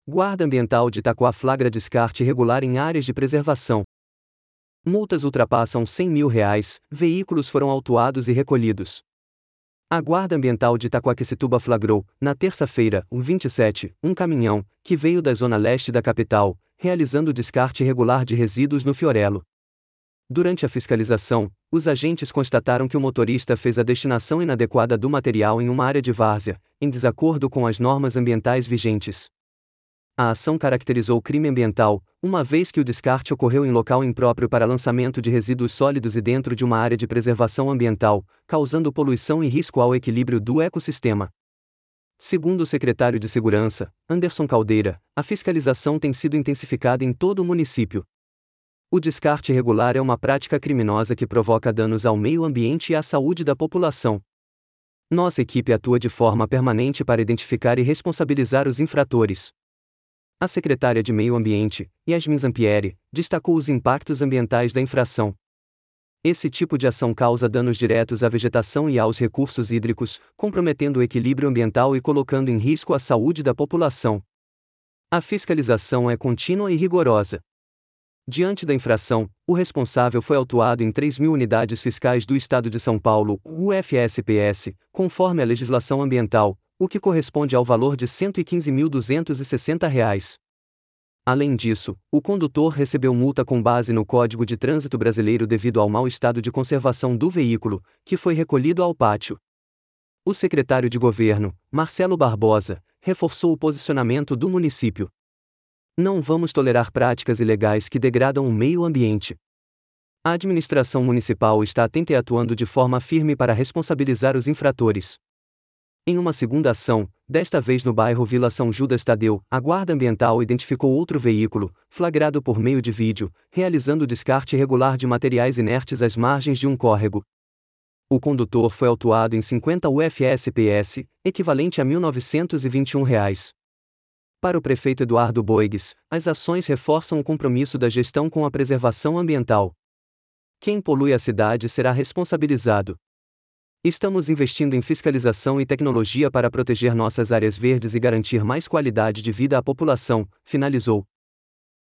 Guarda Ambiental de Itaquá flagra descarte irregular em áreas de preservação. Multas ultrapassam R$100 mil, veículos foram autuados e recolhidos. A Guarda Ambiental de Itaquaquecetuba flagrou, na terça-feira, 27, um caminhão, que veio da zona leste da capital, realizando descarte irregular de resíduos no Fiorello. Durante a fiscalização, os agentes constataram que o motorista fez a destinação inadequada do material em uma área de várzea, em desacordo com as normas ambientais vigentes. A ação caracterizou crime ambiental, uma vez que o descarte ocorreu em local impróprio para lançamento de resíduos sólidos e dentro de uma área de preservação ambiental, causando poluição e risco ao equilíbrio do ecossistema. Segundo o secretário de Segurança, Anderson Caldeira, a fiscalização tem sido intensificada em todo o município. O descarte irregular é uma prática criminosa que provoca danos ao meio ambiente e à saúde da população. Nossa equipe atua de forma permanente para identificar e responsabilizar os infratores. A secretária de Meio Ambiente, Yasmin Zampieri, destacou os impactos ambientais da infração. Esse tipo de ação causa danos diretos à vegetação e aos recursos hídricos, comprometendo o equilíbrio ambiental e colocando em risco a saúde da população. A fiscalização é contínua e rigorosa. Diante da infração, o responsável foi autuado em 3.000 unidades fiscais do Estado de São Paulo, UFSPS, conforme a legislação ambiental, o que corresponde ao valor de R$ 115.260. Além disso, o condutor recebeu multa com base no Código de Trânsito Brasileiro devido ao mau estado de conservação do veículo, que foi recolhido ao pátio. O secretário de Governo, Marcelo Barbosa, reforçou o posicionamento do município. Não vamos tolerar práticas ilegais que degradam o meio ambiente. A administração municipal está atenta e atuando de forma firme para responsabilizar os infratores. Em uma segunda ação, desta vez no bairro Vila São Judas Tadeu, a Guarda Ambiental identificou outro veículo, flagrado por meio de vídeo, realizando descarte irregular de materiais inertes às margens de um córrego. O condutor foi autuado em 50 UFSPS, equivalente a R$ 1.921. Para o prefeito Eduardo Boigues, as ações reforçam o compromisso da gestão com a preservação ambiental. Quem polui a cidade será responsabilizado. Estamos investindo em fiscalização e tecnologia para proteger nossas áreas verdes e garantir mais qualidade de vida à população, finalizou.